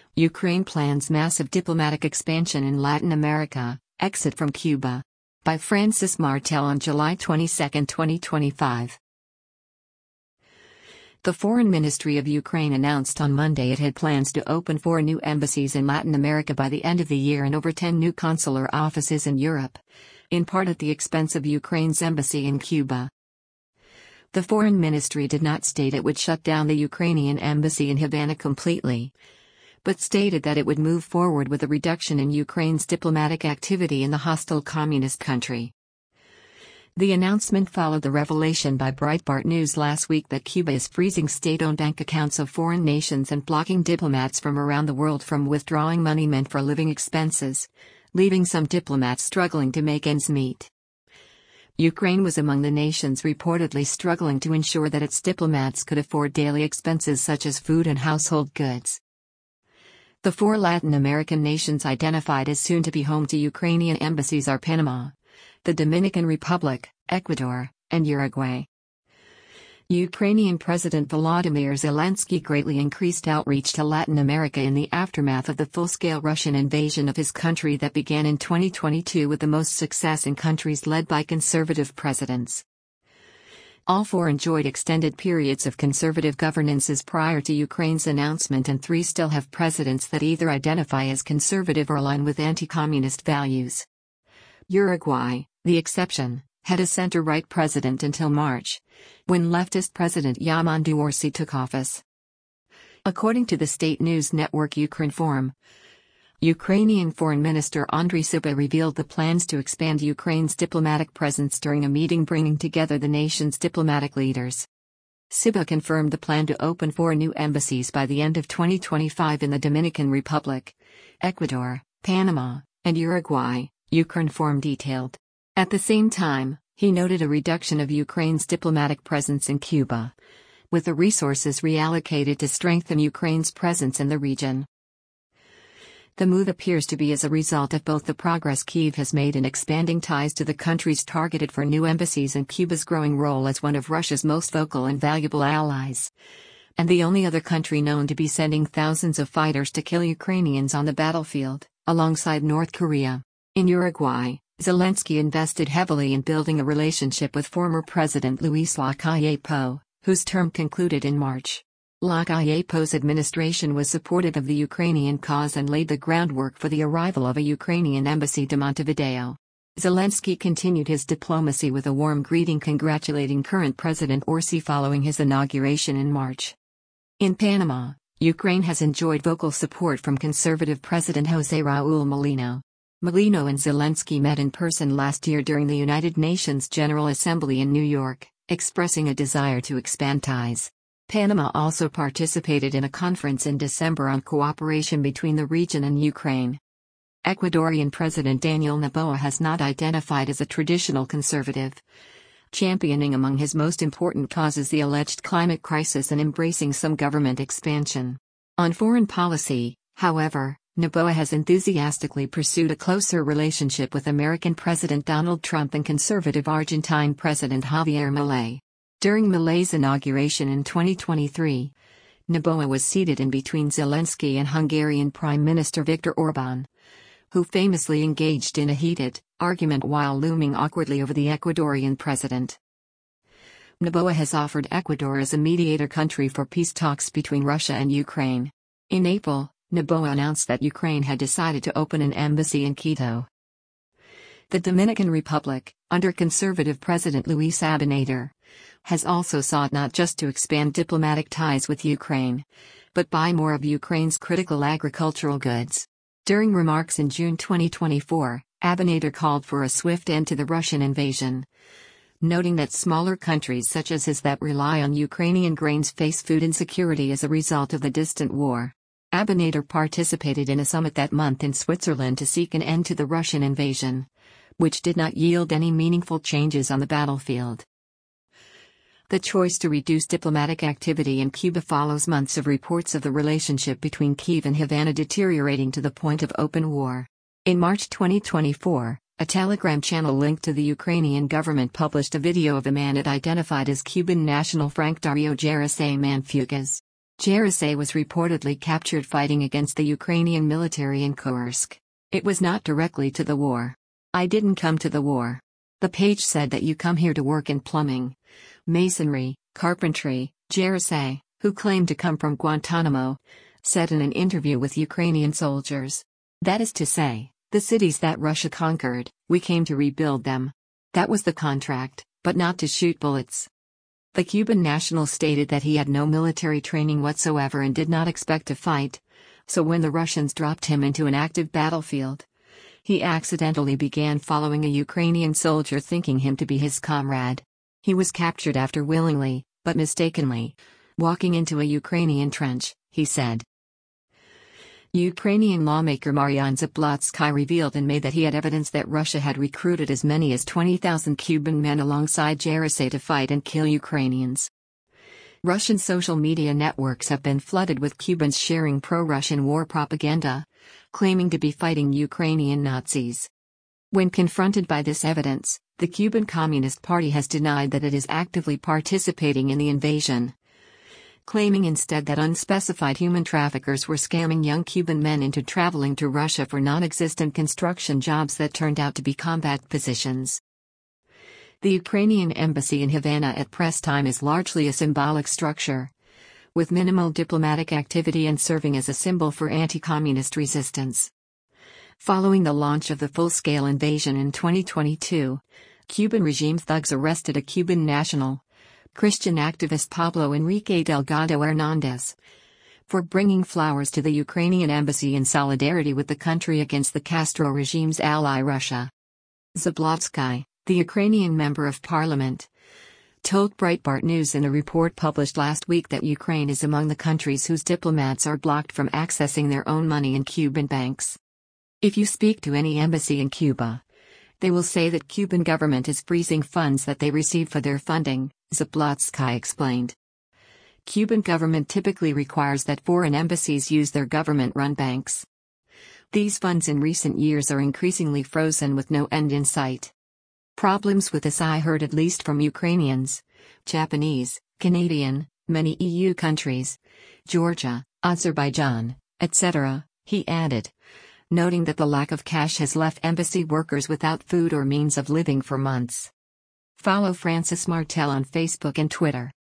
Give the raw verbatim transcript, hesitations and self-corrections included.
Ukraine plans massive diplomatic expansion in Latin America, exit from Cuba. By Francis Martel on July twenty-second, twenty twenty-five. The Foreign Ministry of Ukraine announced on Monday it had plans to open four new embassies in Latin America by the end of the year and over ten new consular offices in Europe, in part at the expense of Ukraine's embassy in Cuba. The Foreign Ministry did not state it would shut down the Ukrainian embassy in Havana completely, but stated that it would move forward with a reduction in Ukraine's diplomatic activity in the hostile communist country. The announcement followed the revelation by Breitbart News last week that Cuba is freezing state-owned bank accounts of foreign nations and blocking diplomats from around the world from withdrawing money meant for living expenses, leaving some diplomats struggling to make ends meet. Ukraine was among the nations reportedly struggling to ensure that its diplomats could afford daily expenses such as food and household goods. The four Latin American nations identified as soon to be home to Ukrainian embassies are Panama, the Dominican Republic, Ecuador, and Uruguay. Ukrainian President Volodymyr Zelensky greatly increased outreach to Latin America in the aftermath of the full-scale Russian invasion of his country that began in twenty twenty-two with the most success in countries led by conservative presidents. All four enjoyed extended periods of conservative governances prior to Ukraine's announcement, and three still have presidents that either identify as conservative or align with anti-communist values. Uruguay, the exception, had a center-right president until March, when leftist President Yamandu Orsi took office. According to the state news network Ukrinform, Ukrainian Foreign Minister Andriy Sybiha revealed the plans to expand Ukraine's diplomatic presence during a meeting bringing together the nation's diplomatic leaders. Sybiha confirmed the plan to open four new embassies by the end of twenty twenty-five in the Dominican Republic, Ecuador, Panama, and Uruguay, Ukrinform detailed. At the same time, he noted a reduction of Ukraine's diplomatic presence in Cuba, with the resources reallocated to strengthen Ukraine's presence in the region. The move appears to be as a result of both the progress Kyiv has made in expanding ties to the countries targeted for new embassies and Cuba's growing role as one of Russia's most vocal and valuable allies, and the only other country known to be sending thousands of fighters to kill Ukrainians on the battlefield, alongside North Korea. In Uruguay, Zelensky invested heavily in building a relationship with former President Luis Lacalle, whose term concluded in March. Lacalle's administration was supportive of the Ukrainian cause and laid the groundwork for the arrival of a Ukrainian embassy to Montevideo. Zelensky continued his diplomacy with a warm greeting congratulating current President Orsi following his inauguration in March. In Panama, Ukraine has enjoyed vocal support from conservative President José Raúl Mulino. Mulino and Zelensky met in person last year during the United Nations General Assembly in New York, expressing a desire to expand ties. Panama also participated in a conference in December on cooperation between the region and Ukraine. Ecuadorian President Daniel Noboa has not identified as a traditional conservative, championing among his most important causes the alleged climate crisis and embracing some government expansion. On foreign policy, however, Noboa has enthusiastically pursued a closer relationship with American President Donald Trump and conservative Argentine President Javier Milei. During Milei's inauguration in twenty twenty-three, Noboa was seated in between Zelensky and Hungarian Prime Minister Viktor Orbán, who famously engaged in a heated argument while looming awkwardly over the Ecuadorian president. Noboa has offered Ecuador as a mediator country for peace talks between Russia and Ukraine. In April, Noboa announced that Ukraine had decided to open an embassy in Quito. The Dominican Republic, under conservative President Luis Abinader, has also sought not just to expand diplomatic ties with Ukraine, but buy more of Ukraine's critical agricultural goods. During remarks in June twenty twenty-four, Abinader called for a swift end to the Russian invasion, noting that smaller countries such as his that rely on Ukrainian grains face food insecurity as a result of the distant war. Abinader participated in a summit that month in Switzerland to seek an end to the Russian invasion, which did not yield any meaningful changes on the battlefield. The choice to reduce diplomatic activity in Cuba follows months of reports of the relationship between Kyiv and Havana deteriorating to the point of open war. In March twenty twenty-four, a Telegram channel linked to the Ukrainian government published a video of a man it identified as Cuban national Frank Dario Jereseman Fugas. Jerisey was reportedly captured fighting against the Ukrainian military in Kursk. It was not directly to the war. I didn't come to the war. The page said that you come here to work in plumbing, masonry, carpentry, Jerisey, who claimed to come from Guantanamo, said in an interview with Ukrainian soldiers. That is to say, the cities that Russia conquered, we came to rebuild them. That was the contract, but not to shoot bullets. The Cuban national stated that he had no military training whatsoever and did not expect to fight, so when the Russians dropped him into an active battlefield, he accidentally began following a Ukrainian soldier thinking him to be his comrade. He was captured after willingly, but mistakenly, walking into a Ukrainian trench, he said. Ukrainian lawmaker Marian Zablotsky revealed in May that he had evidence that Russia had recruited as many as twenty thousand Cuban men alongside Jerisey to fight and kill Ukrainians. Russian social media networks have been flooded with Cubans sharing pro-Russian war propaganda, claiming to be fighting Ukrainian Nazis. When confronted by this evidence, the Cuban Communist Party has denied that it is actively participating in the invasion, claiming instead that unspecified human traffickers were scamming young Cuban men into traveling to Russia for non-existent construction jobs that turned out to be combat positions. The Ukrainian embassy in Havana at press time is largely a symbolic structure, with minimal diplomatic activity and serving as a symbol for anti-communist resistance. Following the launch of the full-scale invasion in twenty twenty-two, Cuban regime thugs arrested a Cuban national, Christian activist Pablo Enrique Delgado Hernández, for bringing flowers to the Ukrainian embassy in solidarity with the country against the Castro regime's ally Russia. Zablotsky, the Ukrainian member of parliament, told Breitbart News in a report published last week that Ukraine is among the countries whose diplomats are blocked from accessing their own money in Cuban banks. If you speak to any embassy in Cuba, they will say that Cuban government is freezing funds that they receive for their funding, Zablotsky explained. Cuban government typically requires that foreign embassies use their government-run banks. These funds in recent years are increasingly frozen with no end in sight. Problems with this I heard at least from Ukrainians, Japanese, Canadian, many E U countries, Georgia, Azerbaijan, et cetera, he added, noting that the lack of cash has left embassy workers without food or means of living for months. Follow Francis Martel on Facebook and Twitter.